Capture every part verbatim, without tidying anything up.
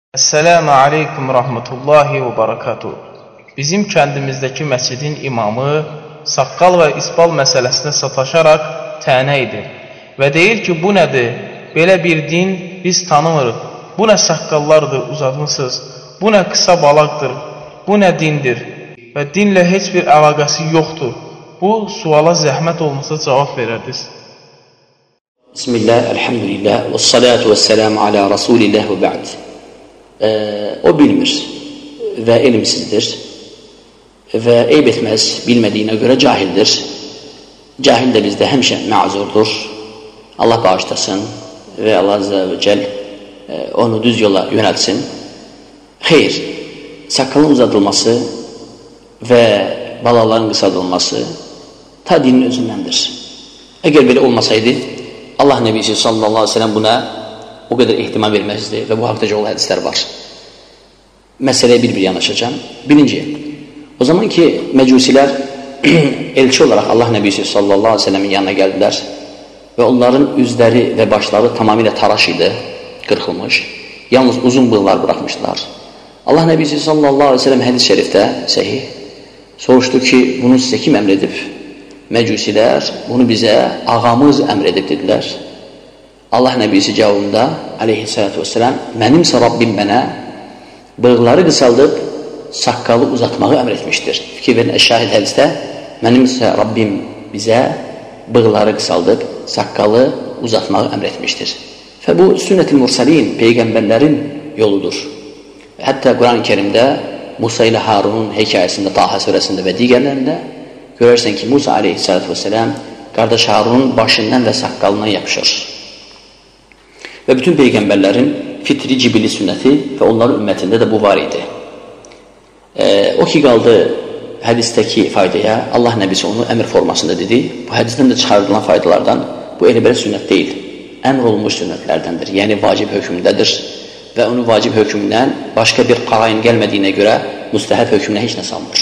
Esselamu aleykum rahmetullahi və barakatuh. Bizim kəndimizdəki məscidin imamı saqqal və isbal məsələsinə sataşaraq tənə edir və deyir ki, bu nədir? Belə bir din biz tanımırıq. Bu nə saqqallardır, uzatmışsınız. Bu nə qısa balaqdır. Bu nə dindir? Və dinlə heç bir əlaqəsi yoxdur. Bu suala zəhmət olmasa cavab verərdiniz. Bismillah, elhamdülillah, və salatu və selamu alə rasulillah və ba'd. Ee, o bilmir və elmsizdir və eyb etməz, bilmədiyinə görə cahildir. Cahil də bizdə həmişə məzurdur. Allah bağışlasın və Allah Azze və Cəl e, onu düz yola yönəltsin. Xeyr, saqqalın uzadılması və balaların qısaldılması ta dinin özündəndir. Əgər belə olmasaydı, Allah Nəbisi sallallahu aleyhi ve sellem buna o qədər ehtimam verməzdir və bu haqda yol hədislər var. Məsələyə bir-bir yanaşacağım. Birinci, o zaman ki, məcusilər elçi olaraq Allah Nəbisi sallallahu aleyhi ve sellemin yanına gəldilər və onların üzləri və başları tamamilə taraş idi, qırxılmış, yalnız uzun bığlar bıraxmışlar. Allah Nəbisi sallallahu aleyhi ve sellem hədis şərifdə, səhih, soruşdu ki, bunu sizə kim əmr edib? Məcusilər bunu bizə ağamız əmr edib dedilər. Allah Nəbisi cavabında aleyhissalatu vesselam, mənimsə Rabbim mənə bığları qısaldıb saqqalı uzatmağı əmr etmişdir. Fikir verin, əş-şahid hədisdə mənimsə Rabbim bizə bığları qısaldıb saqqalı uzatmağı əmr etmişdir. Və bu sünnət-i mursalin, peyğəmbərlərin yoludur. Hətta Quran-ı Kerimdə Musa ilə Harunun hekayəsində, Taha surəsində və digərlərində görərsən ki, Musa aleyhissalatu vesselam qardaş Harunun başından və saqqalından yapışır. Və bütün peyğəmbərlərin fitri cibili sünnəti və onların ümmətində də bu var idi. E, o ki qaldı hədistəki faydaya, Allah Nəbisi onu əmr formasında dedi. Bu hədisdən də çıxardılan faydalardan bu elə belə sünnət deyil. Əmr olunmuş sünnətlərdəndir, yəni vacib hökmündədir və onun vacib hökmündən başqa bir qarayn gəlmədiyinə görə müstəhəb hökmünə heç nə salmır.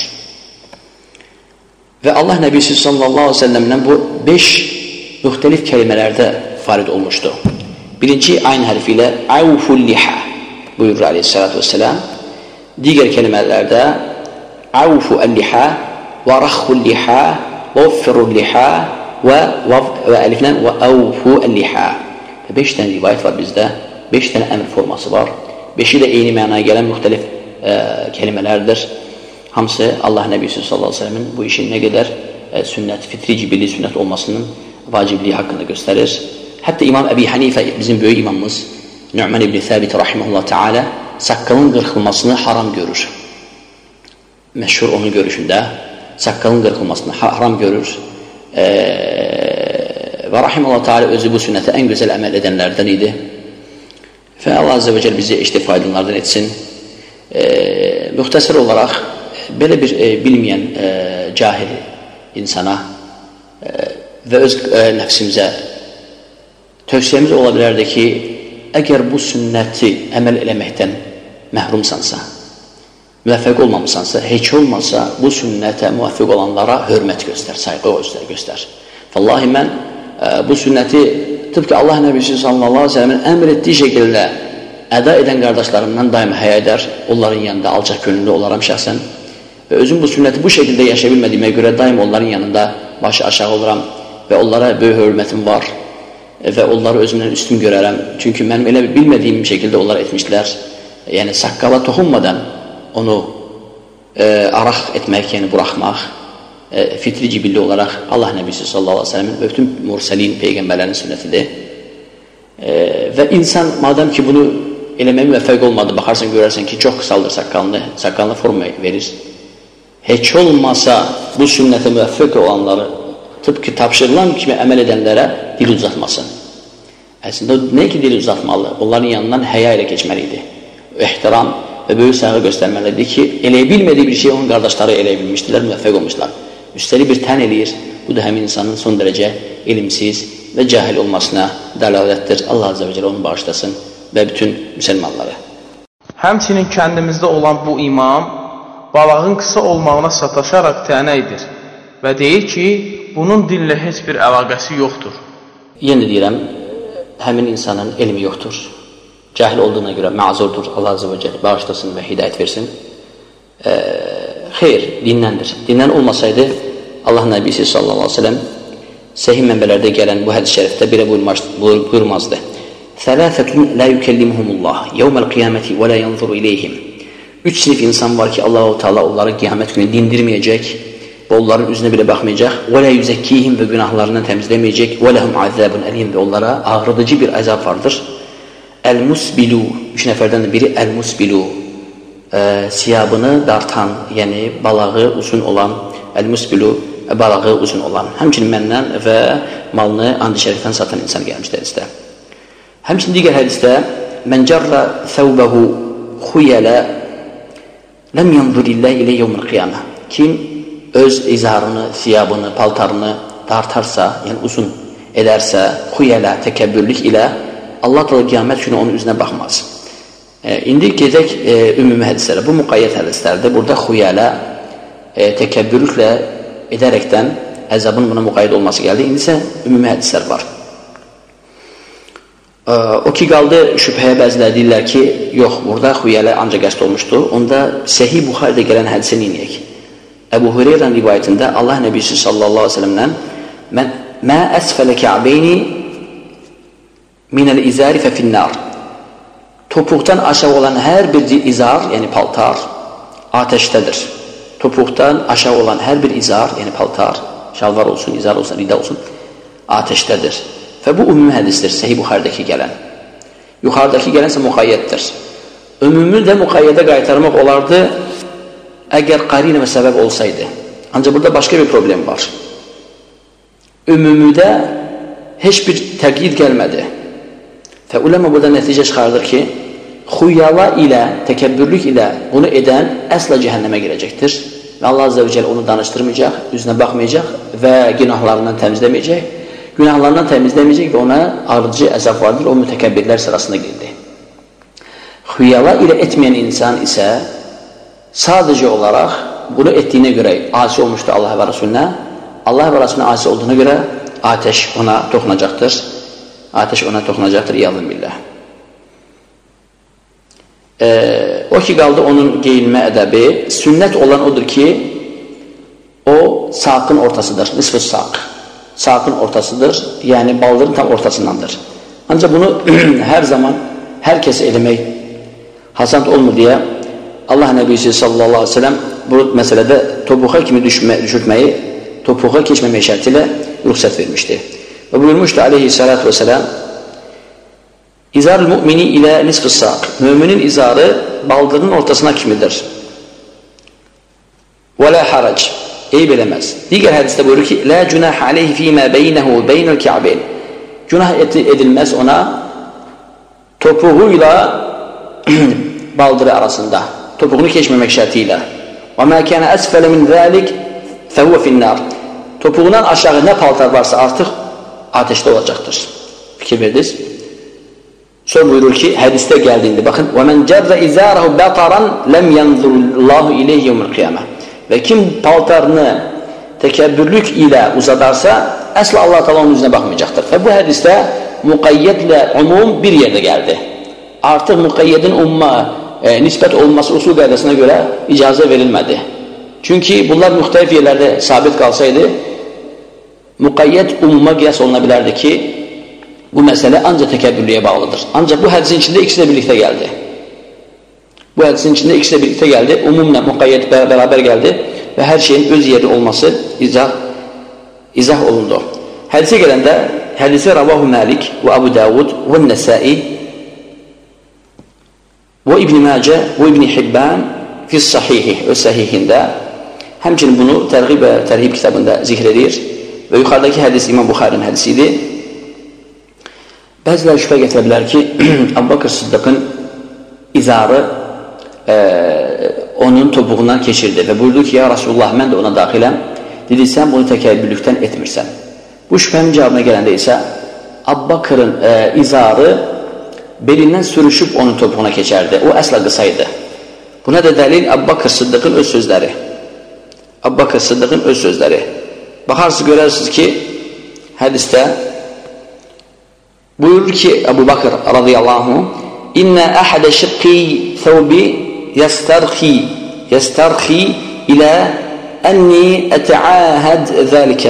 Və Allah Nəbisi sallallahu aleyhi ve sellemdən bu beş müxtəlif kelimələrdə farid olmuşdu. Birinci aynı hərfi ilə avful liha buyurur aleyhissalatu vesselam. Digər kelimələrdə avfu el-liha və raxhul liha və uffirul liha və, və əliflən və avfu el-liha. Beş dənə rivayət var bizdə, beş dənə əmr forması var. Beşi də eyni mənaya gələn müxtəlif e, kelimələrdir. Hamısı Allah Nəbisi sallallahu aleyhi ve sellemin bu işin nə qədər e, sünnət, fitri cibili sünnət olmasının vacibliyi haqqında göstərir. Hətta İmam Əbi Hanifə, bizim böyük imamımız Nu'man ibn Thabit rahimehullah teala saqqalın qırxılmasını haram görür. Məşhur onun görüşündə saqqalın qırxılmasını haram görür. E, və rahimehullah teala özü bu sünnətə ən gözəl əməl edənlərdən idi. Və Allah Azze və Cəl bizi işte faydalardan etsin. E, müxtəsər olaraq belə bir e, bilməyən e, cahil insana e, və öz e, nəfsimizə tövsiyəmiz ola bilərdi ki, əgər bu sünnəti əməl eləməkdən məhrumsansa, müvəffəq olmamısansa, heç olmasa bu sünnətə müvəffəq olanlara hörmət göstər, sayğı göstər. Vallahi mən e, bu sünnəti tıpkı Allah Nəbisi sallallahu aleyhi ve sellemin əmr etdiyi şəkildə əda edən qardaşlarımdan daima həya edər, onların yanında alçaq gönüllü olaram şəxsən və özüm bu sünnəti bu şəkildə yaşaya bilmədiyimə görə daima onların yanında başı aşağı oluram və onlara böyük hörmətim var və onları özümdən üstün görərəm. Çünki mənim elə bilmədiyim şəkildə onlar etmişlər. Yəni, saqqala toxunmadan onu e, araq etmək, yəni buraxmaq, e, fitri cibilli olaraq Allah Nəbisi sallallahu aleyhi ve sellemin və bütün mursalin, peyğəmbərlərin sünnətidir. E, və insan, madəm ki bunu eləməyə müvəffəq olmadı, baxarsan, görərsən ki, çox qısaldır saqqalını, saqqalına forma verir. Heç olmasa bu sünnətə müvəffəq olanları tıpkı tapşırılan kimi əməl edənlərə dil uzatmasın. Əslində, nə ki dil uzatmalı? Onların yanından həya ilə keçməlidir. Ehtiram və böyük saygı göstərməlidir ki, eləyə bilmədiyi bir şey onun qardaşları eləyə bilmişdirlər, müvəffəq olmuşlar. Üstəlik bir tən eləyir. Bu da həmin insanın son dərəcə elmsiz və cahil olmasına dəlalətdir. Allah Azze və Cələ onu bağışlasın və bütün müsəlmanları. Həmçinin kəndimizdə olan bu imam balağın qısa olmağına sataşaraq tənə edir və deyir ki, bunun dinlə heç bir əlaqəsi yoxdur. Yenə deyirəm, həmin insanın elmi yoxdur. cahil olduğuna göre mazurdur. Allah Azze ve Celle bağışlasın ve hidayet versin. Ee, hayır, dinlendir. Dinlen olmasaydı Allah Nebisi sallallahu aleyhi ve sellem sahih mənbəlerde gələn bu hədis-i şərifdə belə buyurmazdı. Thalathətun la yukellimuhumullah yevmel kıyameti ve la yanzuru ileyhim. Üç sinif insan var ki Allah-u Teala onları kıyamet günü dindirmeyecek ve onların üzerine bile bakmayacak. Ve la yuzekkihim ve günahlarından temizlemeyecek. Ve lehum azabun elim ve onlara ağrıtıcı bir azap vardır. El-musbilu, üç neferden de biri el-musbilu, e, siyabını dartan, yani balağı uzun olan, el-musbilu, balağı uzun olan. Həmçinin məndən və malını and-i şərifdən satan insan gəlmişdir hədisdə. Həmçinin digər hədisdə mən carra thawbahu khuyala lem yanzurillah ile yevmil qiyamah. Kim öz izarını, siyabını, paltarını dartarsa, yəni uzun edərsə, khuyala, təkəbbürlük ilə Allah Teala qiyamət günü onun üzünə baxmaz. E, indi gedək e, ümumi hədislərə. Bu müqayyət hədislərdir. Burada khuyala e, təkəbbürlüklə edərəkdən əzabın buna müqayyət olması gəldi. İndi isə ümumi hədislər var. E, o ki qaldı şübhəyə bəzilər deyirlər ki, yox, burada xuyələ ancaq qəsd olmuşdur. Onda Səhih Buxaridə gələn hədisə neyiniyək? Əbu Hüreyrənin rivayətində Allah Nəbisi sallallahu aleyhi ve sellemdən mən mə əsfələ kə'beyni minəl izari fə finnar. Topuqdan aşağı olan hər bir izar, yəni paltar, ateşdədir. Topuqdan aşağı olan hər bir izar, yəni paltar, şalvar olsun, izar olsun, rida olsun, ateşdədir. Və bu ümumi hədisdir, Səhih Buxaridəki gələn. Yuxarıdakı gələnsə müqayyətdir. Ümumi də müqayyədə qaytarmaq olardı, əgər qarinə və səbəb olsaydı. Ancaq burada başqa bir problem var. Ümumidə heç bir təqyid gəlmədi. Və uləmə burada nəticə çıxardır ki, xuyala ilə, təkəbbürlük ilə bunu edən əsla cəhənnəmə girəcəkdir. Və Allah Azze ve Celle onu danışdırmayacaq, üzünə baxmayacaq və günahlarından təmizləməyəcək. Günahlarından təmizləməyəcək və ona arıcı əzab vardır, o mütəkəbbirlər sırasına girdi. Xuyala ilə etməyən insan isə sadəcə olaraq bunu etdiyinə görə asi olmuşdur Allah və Rasuluna, Allah və Rasuluna asi olduğuna görə ateş ona toxunacaqdır. Ateş ona toxunacaqdır, iyazın billah. Ee, o ki qaldı onun geyinmə ədəbi, sünnət olan odur ki, o saqın ortasıdır, nisf-i saq. Saqın ortasıdır, yəni baldırın tam ortasındandır. Ancaq bunu hər zaman hər kəs eləmək hasant olmur deyə Allah Nəbisi sallallahu aleyhi ve sellem bu məsələdə topuğa kimi düşmə, düşürtməyi, topuğa keçməmək şərtilə ruxsat vermişdi. Və buyurmuşdu aleyhissalatu vesselam, İzarul mümini ilə nisf-i saq. Müminin izarı baldırın ortasına kimidir. Və la harac. Eyb eləməz. Digər hədisdə buyurur ki, la cunah aleyhi fîmə beynəhu beynəl kə'beyn. Günah edilməz ona topuğuyla baldırı arasında. Topuğunu keçməmək şərti ilə. Və mə kənə əsfələ min zəlik fəhvə finnər. Topuğundan aşağı nə paltar varsa artıq ateşdə olacaqdır. Fikir verdiniz? Sonra buyurur ki, hədisdə gəldiğinde bakın وَمَنْ جَرَّ اِزَارَهُ بَطَرًا لَمْ يَنْظُرُ اللّٰهُ اِلَيْهِ يَوْمُ الْقِيَامَةِ. Ve kim paltarını tekəbbürlük ilə uzadarsa, əsla Allah Teala onun yüzüne bakmayacaktır. Ve bu hədisdə muqayyədlə umum bir yerde geldi. Artıq muqayyədin umma e, nisbət olması usul qaydasına göre icazə verilmədi. Çünkü bunlar müxtəlif yerlerde sabit qalsaydı, muqayyət umuma qiyas oluna bilərdi ki, bu məsələ ancaq təkəbbürlüyə bağlıdır. Ancaq bu hədisin içində ikisi də birlikdə gəldi. Bu hədisin içində ikisi də birlikdə gəldi. Umumla müqayyət bərabər gəldi və hər şeyin öz yeri olması izah, izah olundu. Hədisə gələndə, hədisi Ravahu Malik və Abu Davud və Nəsai və İbn-i Macə və İbn-i Hibban fi sahihi, öz sahihində həmçinin bunu tərğib və tərhib kitabında zikr edir və yuxarıdakı hədis İmam Buxarinin hədisidir. Bəzilər şübhə gətirə bilər ki, Əbu Bakır Sıddıqın izarı e, onun topuğundan keçirdi və buyurdu ki, ya Rasulullah, mən də ona daxiləm. Dedi, sən bunu təkəbbürlükdən etmirsən. Bu şübhənin cavabına gələndə isə Əbu Bakırın e, izarı belindən sürüşüb onun topuğuna keçərdi. O əsla qısaydı. Buna da dəlil Əbu Bakır Sıddıqın öz sözləri. Əbu Bakır Sıddıqın öz sözləri. Baxarsınız, görərsiniz ki, hədisdə buyurur ki Ebu Bakır radıyallahu anh, İnne ahade şıqqi thawbi yastarxi yastarxi ila enni eta'ahad zalika.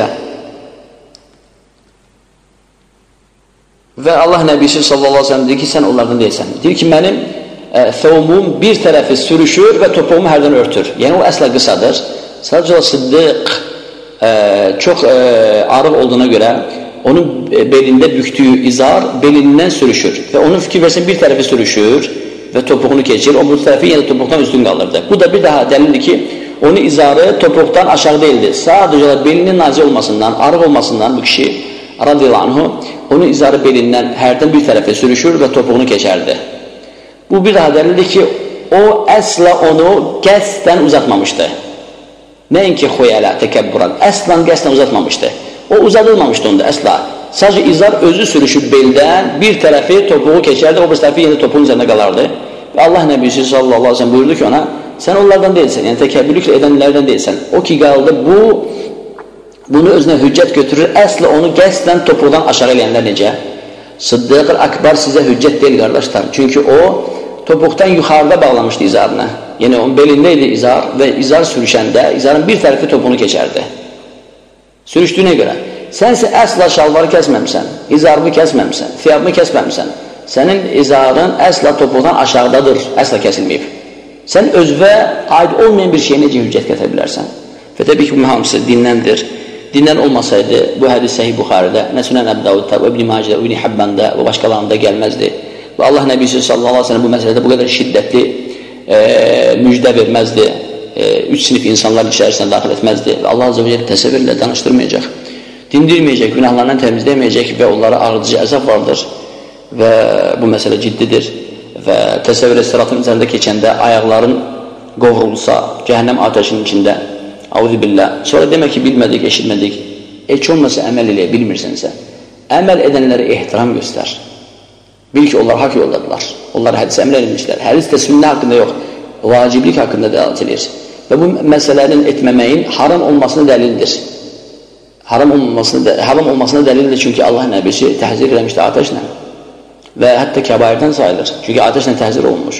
Və Allah Nəbisi sallallahu aleyhi ve sellem deyir ki, sən onlardan deyilsən. Deyir ki, mənim e, thawbum bir tərəfi sürüşür və topuğumu hərdən örtür. Yəni o əsla qısadır. Sadəcə Sıddiq e, çox e, arıq olduğuna görə onun belində büktüyü izar belindən sürüşür. Və onun fikir versin bir tərəfi sürüşür və topuğunu keçir. O bu tərəfi yenə topuqdan üstün qalırdı. Bu da bir daha dəlildir ki, onun izarı topuqdan aşağı değildi. Sadəcə belinin nazik olmasından, arıq olmasından bu kişi radiyallahu anhu onun izarı belindən hərdən bir tərəfə sürüşür və topuğunu keçərdi. Bu bir daha dəlildir ki, o əsla onu qəsdən uzatmamışdı. Nəinki xuyələ, təkəbburan, əslən qəsdən uzatmamışdı. O uzadılmamışdı onda əsla. Sadəcə izar özü sürüşür beldən, bir tərəfi topuğu keçərdi, o bir tərəfi yenə topuğun üzərində qalardı. Və Allah Nəbisi sallallahu aleyhi ve sellem buyurdu ki ona, sən onlardan deyilsən, yəni təkəbbürlüklə edənlərdən deyilsən. O ki qaldı, bu bunu özünə hüccət götürür, əslə onu qəsdən topuqdan aşağı eləyənlər necə? Sıddiq Akbar sizə hüccət deyil, qardaşlar. Çünki o, topuqdan yuxarıda bağlamışdı izarını. Yəni, onun belində idi izar və izar sürüşəndə, izarın bir tərəfi topuğunu keçərdi. Sürüşdüyünə görə. Sənsə əsla şalvarı kəsməmsən, izarını kəsməmsən, fiyabını kəsməmsən. Sənin izarın əsla topuqdan aşağıdadır, əsla kəsilməyib. Sən özvə aid olmayan bir şeyə necə hüccət gətirə bilərsən? Və təbii ki, bu hamısı dinləndir. Dindən olmasaydı, bu hədis Səhih Buxarıda, nə Sünən Əbu Davudda, İbn Macidə, İbn Həbbanda və başqalarında gəlməzdi. Və Allah Nəbisi sallallahu aleyhi ve sellem bu məsələdə bu qədər şiddətli e, müjdə verməzdi. E, üç sinif insanlar içərisində daxil etməzdi. Və Allah Azze ve Celle təsəvvürlə danışdırmayacaq, dindirməyəcək, günahlarından təmizləyəcək və onlara ağrıdıcı əzab vardır. Və bu məsələ ciddidir. Və təsəvvür siratın üzərində keçəndə ayaqların qovrulsa, cəhənnəm ateşinin içində, Auzubillah. Sonra demək ki, bilmədik, eşitmədik. Heç olmasa əməl eləyə bilmirsənsə, əməl edənlərə ehtiram göstər. Bil ki, onlar haqq yoldadılar. Onlar hədis əmr edilmişlər. Hədis də sünnə haqqında yox, vaciblik haqqında dəlalət edir. Və bu məsələnin etməməyin haram olmasına dəlildir. Haram olmasına, haram olmasına dəlildir çünki Allah Nəbisi təhzir eləmişdir ateşlə. Və hətta kəbairdən sayılır. Çünki ateşlə təhzir olunmuş.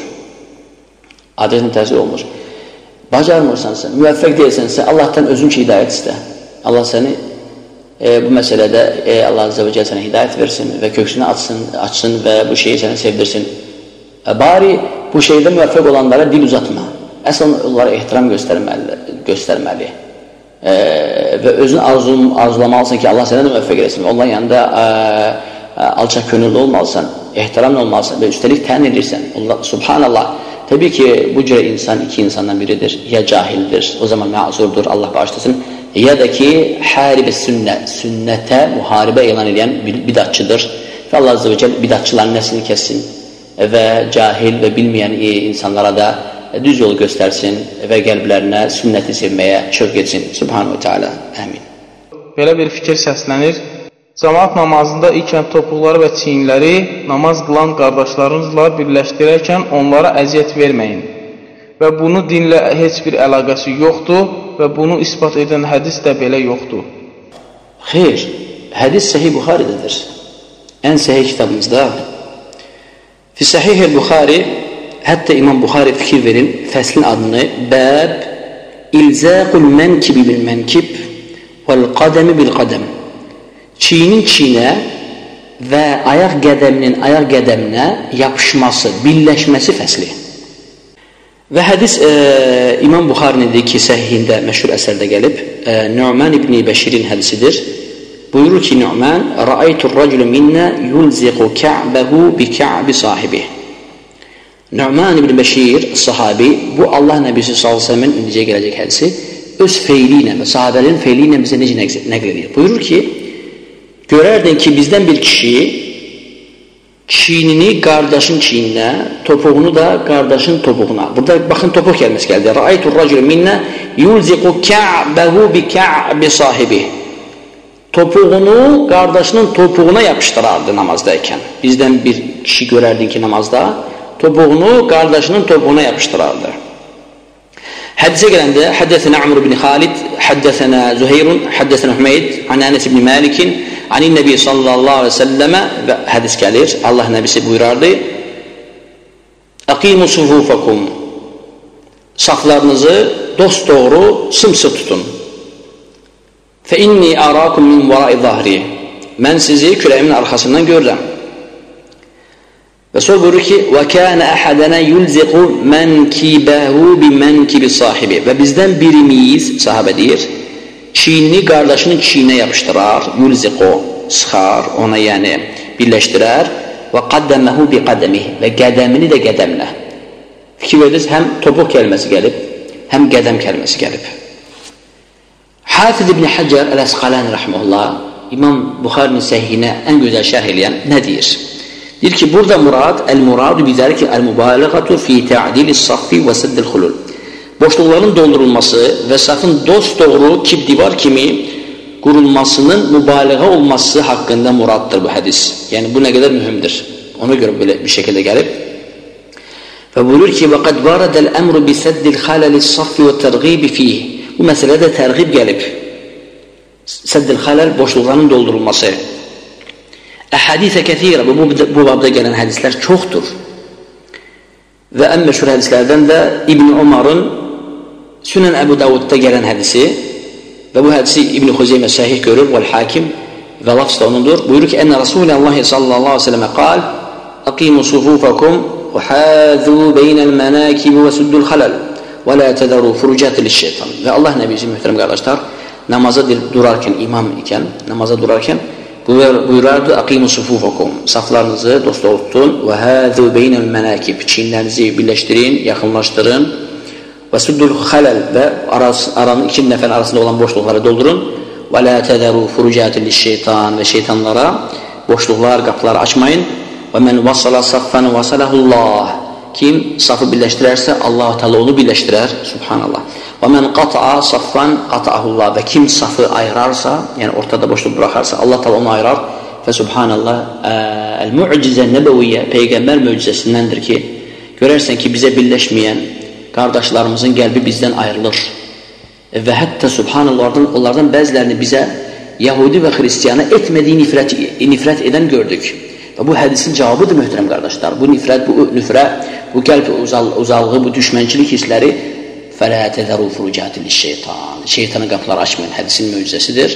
Ateşlə təhzir olunmuş. Bacarmırsansa, müvəffəq deyilsənsə, Allahdan özün ki, hidayət istə. Allah səni e, bu məsələdə e, Allah Azze ve Celle sənə hidayət versin və köksünü açsın, açsın və bu şeyi sənə sevdirsin. E, bari bu şeydə müvəffəq olanlara dil uzatma. Əslən onlara ehtiram göstərməli. göstərməli. E, və özün arzum, arzulamalısan ki, Allah sənə də müvəffəq eləsin. Onların yanında e, e, alçaq könüllü olmalısan, ehtiramlı olmalısan və üstəlik təyin edirsən. Allah, Subhanallah. Təbii ki, bu cürə insan iki insandan biridir. Ya cahildir, o zaman məzurdur, Allah bağışlasın. Ya da ki, hərib-i sünnət, sünnətə müharibə elan edən bidatçıdır. Və Allah Azze ve Celle bidatçıların nəslini kəssin və cahil və bilməyən insanlara da düz yolu göstərsin və qəlblərinə sünnəti sevməyə şövq etsin. Subhanahu wa ta'ala. Əmin. Belə bir fikir səslənir. Cəmaat namazında ikən topuqları və çiyinləri namaz qılan qardaşlarınızla birləşdirərkən onlara əziyyət verməyin. Və bunu dinlə heç bir əlaqəsi yoxdur və bunu ispat edən hədis də belə yoxdur. Xeyr, hədis Səhih Buxarıdadır. Ən səhih kitabımızda. Fi Səhih Buxarı, hətta İmam Buxarı fikir verin, fəslin adını Bəb İlzəqul mənkibi bil mənkib vəl qadəmi bil qadəm. Çiyinin çiyinə və ayaq qədəminin ayaq qədəminə yapışması, birləşməsi fəsli. Və hədis e, İmam Buxarinin ki, səhihində məşhur əsərdə gəlib, e, Nu'man ibn Bəşirin hədisidir. Buyurur ki, Nu'man, Ra'aytur raculu minna yulziqu ka'bahu bi ka'bi sahibi. Nu'man ibn Bəşir, sahabi, bu Allah Nəbisi sallallahu aleyhi ve sellem'in indicə gələcək hədisi, öz feyli ilə və sahabələrin feyli ilə bizə necə nəql edir. Buyurur ki, görərdin ki, bizdən bir kişi çiynini qardaşın çiyninə, topuğunu da qardaşın topuğuna. Burada baxın, topuq gəlməsi gəldi. Ra'aytur raculu minna yulziqu ka'bahu bi ka'bi sahibi. Topuğunu qardaşının topuğuna yapışdırardı namazdayken. Bizdən bir kişi görərdin ki, namazda topuğunu qardaşının topuğuna yapışdırardı. Hədisə gələndə həddəsənə Amr ibn Xalid, həddəsənə Züheyrun, həddəsənə Hümeyd, an Ənes ibn Məlikin, anin Nəbi sallallahu aleyhi ve selleme və hədis gəlir. Allah Nəbisi buyurardı. Aqimu sufufakum. Saflarınızı dosdoğru sımsıx tutun. Fe inni arakum min vara'i zahri. Mən sizi kürəyimin arxasından görürəm. Və sonra buyurur ki, وَكَانَ أَحَدَنَا يُلْزِقُ مَنْكِبَهُ بِمَنْكِبِ sahibi. Və bizdən birimiz, sahabə deyir, çiynini qardaşının çiynine yapıştırar, yulziqo, sıxar, ona yəni birləşdirər və qaddəməhu bi qaddəmih və qədəmini də qədəmlə. Fikir verdiniz, həm topuq kəlməsi gəlib, həm qədəm kəlməsi gəlib. Hafiz İbn Həcər Əl-Əsqalani rəhməhullah, İmam Buxarinin səhiyinə ən gözəl şərh eləyən nə deyir? Deyir ki, burada murad, el-muradu bizərik el-mübaliğatu fi ta'dilis saffi və səddil xulul. Boşluqların doldurulması və safın dosdoğru kib divar kimi qurulmasının mübaliğə olması haqqında muraddır bu hədis. Yəni, bu nə qədər mühümdür. Ona görə belə bir şəkildə gəlib. Və buyurur ki, وَقَدْ وَارَدَ الْأَمْرُ بِسَدِّ الْخَلَلِ الصَّفِّ وَالتَّرْغِيبِ فِيهِ. Bu məsələdə tərğib gəlib. Sədd-i xələl, boşluqların doldurulması. Əhədisə kəthirə, bu, bu babda gələn hədislər çoxdur. Və ən məşhur hədislərdən də İbn Umarın Sünən Əbu Davudda gələn hədisi və bu hədisi İbn Xuzeymə səhih görür və hakim və lafz da onundur. Buyurur ki, Ənə Rasulullah sallallahu aleyhi ve sellemə qal Aqimu sufufakum və həzu beynəl mənəkibi və suddul xələl və la tədəru furucətil şeytan. Və Allah nəbisi mühtərəm qardaşlar, namaza durarkən, imam ikən, namaza durarkən buyurardı, Aqimu sufufakum, saflarınızı dosdoğru tutun və həzu beynəl mənəkib, çiynlərinizi birləşdirin, yaxınlaşdırın və suddul xələl və aranın iki nəfərin arasında olan boşluqları doldurun və la tədəru furucətil şeytan və şeytanlara boşluqlar, qapıları açmayın və mən vasala saffan vasalahullah, kim safı birləşdirərsə Allah Teala onu birləşdirər, subhanallah. Və mən qata'a saffan qata'ahullah, və kim safı ayırarsa, yəni ortada boşluq buraxarsa Allah Teala onu ayırar və subhanallah, el-mu'cizə nəbəviyyə, Peyğəmbər möcüzəsindəndir ki, görərsən ki, bizə birləşməyən qardaşlarımızın qəlbi bizdən ayrılır və hətta subhanallah, onlardan bəzilərini bizə Yahudi və Xristiyana etmədiyi nifrət, nifrət edən gördük. Və bu hədisin cavabıdır möhtərəm qardaşlar. Bu nifrət, bu nüfrə, bu qəlb uzallığı, bu düşmənçilik hissləri فَلَا تَذَرُوا فُرُجَاتِ لِلشَّيْطَانِ Şeytana qapılar açmayın, hədisin möcüzəsidir.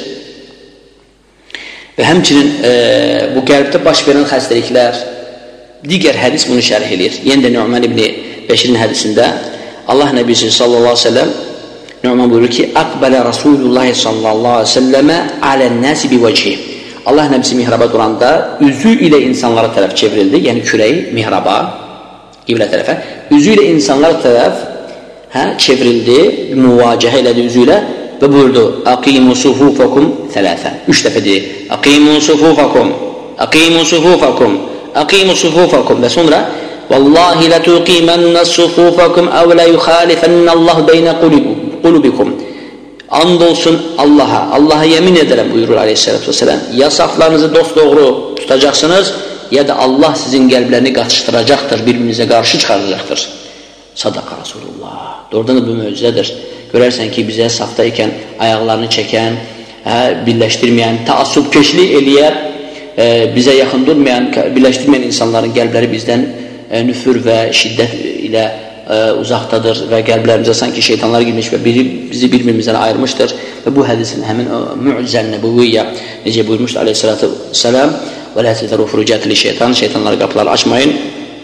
Və həmçinin e, bu qəlbdə baş verən xəstəliklər, digər hədis bunu şərh edir. Yenə də Nu'man ibn Bəşirin hədisində Allah Nəbisi sallallahu aleyhi ve sellem Nu'man buyurur ki, Aqbələ Rasulullah sallallahu aleyhi ve sellemə alən-nəsi bivəcih. Allah Nəbisi mihraba duranda üzü ilə insanlara tərəf çevrildi, yəni kürəyi mihraba, qiblə tərəfə, üzü ilə insanlara tərəf hə, çevrildi, müvacəhə elədi üzü ilə və buyurdu, Aqimu sufufakum thələthə. Üç dəfə deyir, Aqimu sufufakum, Aqimu sufufakum, Aqimu sufufakum və sonra Vallahi latuqimənə sufufakum əv lə yuxalifənnəllahu beynə qulubikum. And olsun Allah'a, Allah'a yemin ederim buyurur aleyhissalatü vesselam. Ya saflarınızı dosdoğru tutacaqsınız, ya da Allah sizin qəlblərini qatışdıracaktır, birbirinizə qarşı çıxaracaqdır. Sadaqa Rasulullah. Doğrudan da bu möcüzədir. Görərsən ki, bizə safda ikən ayaqlarını çəkən, hə, birləşdirməyən, taassubkeşlik eləyər, e, bizə yaxın durmayan, birləşdirməyən insanların qəlbləri bizdən e, nüfür və şiddət ilə e, uzaqdadır və qəlblərimizə sanki şeytanlar girmiş və biri, bizi bir-birimizdən ayırmışdır. Və bu hədisin həmin mü'cizə nəbəviyyə necə buyurmuşdur aleyhissalatü vesselam və la tədəru furucətli şeytan, şeytanlara qapılar açmayın.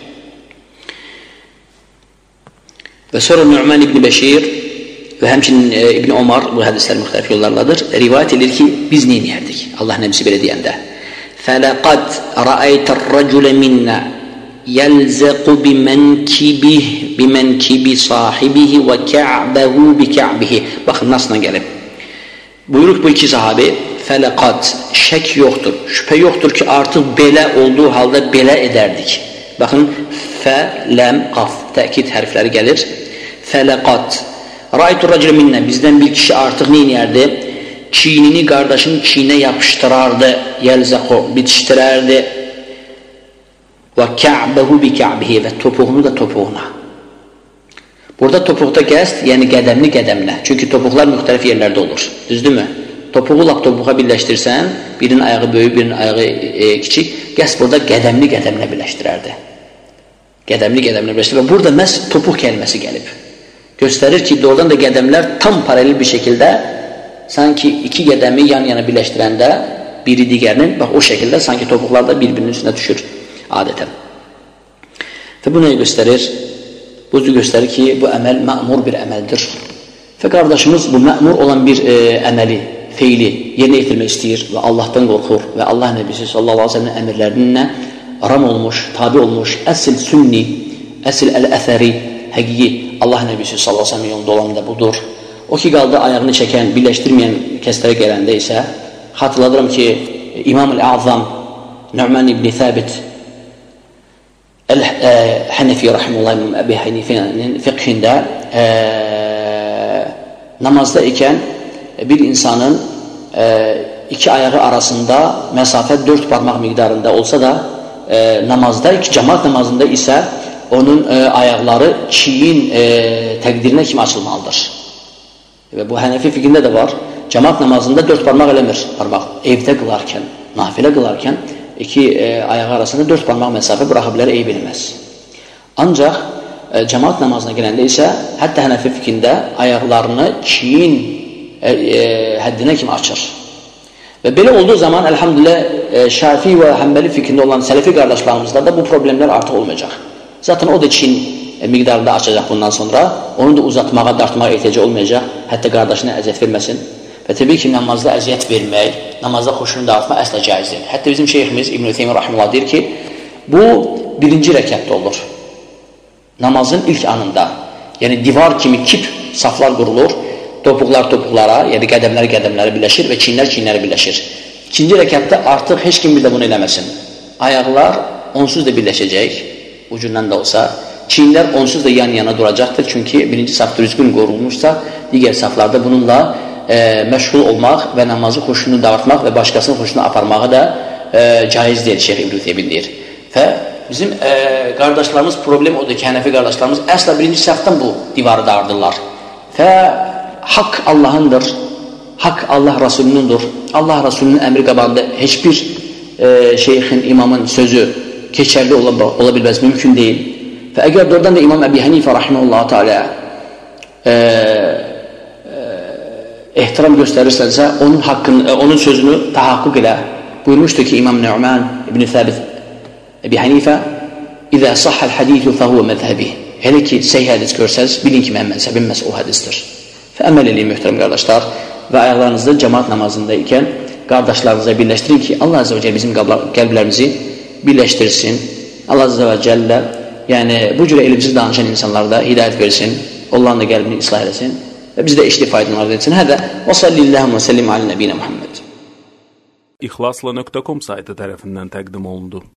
Və sonra Nu'man ibn Bəşir və həmçinin e, İbn Omar, bu hədislər müxtəlif yollarladır, rivayət edir ki, biz neyniyərdik? Allah nəbisi belə deyəndə فَلَقَدْ رَأَيْتَ الرَّجُلَ مِنَّا يَلْزَقُ بِمَنْكِبِهِ بِمَنْكِبِ صَاحِبِهِ وَكَعْبَهُ بِكَعْبِهِ. Baxın, nasıl gəlib? Buyuruq bu iki sahabi, فَلَقَدْ şək yoxdur, şübhə yoxdur ki, artıq belə olduğu halda belə edərdik. Baxın, fə, ləm, qaf, təkid hərfləri gəlir. Fələqat. Raytur racil minnə, bizdən bir kişi artıq neyniyərdi? Çiynini qardaşının çiynə yapışdırardı, yəlzəqo, bitişdirərdi. Və kə'bəhu bi kə'bihi, və topuğunu da topuğuna. Burada topuqda qəst, yəni qədəmli qədəmlə. Çünki topuqlar müxtəlif yerlərdə olur. Düzdür mü? Topuğu lap topuğa birləşdirsən, birinin ayağı böyük, birinin ayağı e, kiçik, qəst burada qədəmli qədəmlə birləşdirərdi. Qədəmli qədəmlə birləşdirir. Və burada məhz topuq kəlməsi gəlib. Göstərir ki, doğrudan da qədəmlər tam paralel bir şəkildə sanki iki qədəmi yan-yana birləşdirəndə biri digərinin, bax o şəkildə sanki topuqlar da bir-birinin üstünə düşür adətən. Və bu nəyi göstərir? Bu göstərir ki, bu əməl mə'mur bir əməldir. Və qardaşımız bu mə'mur olan bir e, əməli, feili yerinə yetirmək istəyir və Allahdan qorxur və Allah Nəbisi sallallahu aleyhi ve sellem əmirlərinə ram olmuş, tabi olmuş, əsl sünni, əsl əl-əthəri, həqiqi Allah Nəbisi sallallahu aleyhi ve sellem yolunda olan da budur. O ki, qaldı ayağını çəkən, birləşdirməyən kəslərə gələndə isə, xatırladıram ki, İmam-ül-Azam Nu'man ibn Thabit Əl-Hənefi Rahimullah İmam Əbi Hənifənin fiqhində e, namazda ikən bir insanın e, iki ayağı arasında məsafə dörd parmaq miqdarında olsa da e, namazda, iki cəmaat namazında isə onun e, ayaqları çiyin e, təqdirinə kimi açılmalıdır. Və bu Hənefi fiqhində də var. Cəmaat namazında dörd parmaq eləmir parmaq. Evdə qılarkən, nafilə qılarkən iki e, ayağı arasında dörd parmaq məsafə buraxa bilər, eyb eləməz. Ancaq e, cəmaat namazına gələndə isə hətta Hənefi fiqhində ayaqlarını çiyin e, e, həddinə kimi açır. Və belə olduğu zaman, əlhamdülillah, e, Şafi və Həmbəli fiqhində olan sələfi qardaşlarımızda da bu problemlər artıq olmayacaq. Zaten o da çiyin e, miqdarında açacaq bundan sonra. Onu da uzatmağa, dartmağa ehtiyacı olmayacaq. Hətta qardaşına əziyyət verməsin. Və təbii ki, namazda əziyyət vermək, namazda xoşunu dağıtmaq əsla caizdir. Hətta bizim şeyximiz İbn-i Teymiyyə Rahimullah deyir ki, bu birinci rəkətdə olur. Namazın ilk anında. Yəni divar kimi kip saflar qurulur, topuqlar topuqlara, yəni qədəmlər qədəmlərə birləşir və çinlər çinlərə birləşir. İkinci rəkətdə artıq heç kim bir də bunu eləməsin. Ayaqlar onsuz da birləşəcək, ucundan da olsa. Çinlər onsuz da yan-yana duracaqdır. Çünki birinci saf düzgün qorulmuşsa, digər saflarda bununla e, məşğul olmaq və namazı xoşunu dağıtmaq və başqasının xoşunu aparmağı da e, caiz deyil, Şeyx İbn-i Teymiyyə deyir. Və bizim e, qardaşlarımız problem odur ki, Hənefi qardaşlarımız əsla birinci safdan bu divarı dağıdırlar. Və haqq Allahındır, haqq Allah Rasulunundur. Allah Rasulunun əmri qabağında heç bir e, şeyxin, imamın sözü keçərli ola, ola bilməz, mümkün deyil. Və əgər doğrudan da İmam Əbi Hənifə rahimehullah teala e, e, ehtiram göstərirsənsə, onun haqqını, onun sözünü tahaqqüq elə. Buyurmuşdur ki, İmam Nu'man ibn Thabit Əbi Hənifə İzə sahhəl hədithu fəhuvə məzhəbi. Elə ki, səhih hədis görsəz, bilin ki, mən məzhəbim məhz o hədisdir. Və əməl eləyin, möhtərəm qardaşlar, və ayaqlarınızda cəmaat namazında ikən qardaşlarınıza birləşdirin ki, Allah Azze və Cəllə bizim qəlblərimizi birləşdirsin. Allah Azze və Cəllə yəni bu cürə elmsiz danışan insanlarda hidayət versin, onların da qəlbini islah eləsin və biz də işli faydalar etsin. Hədə və sallillahu və səllim alə nəbiyyə Muhammed. İxlasla nöqtə com saytı tərəfindən təqdim olundu.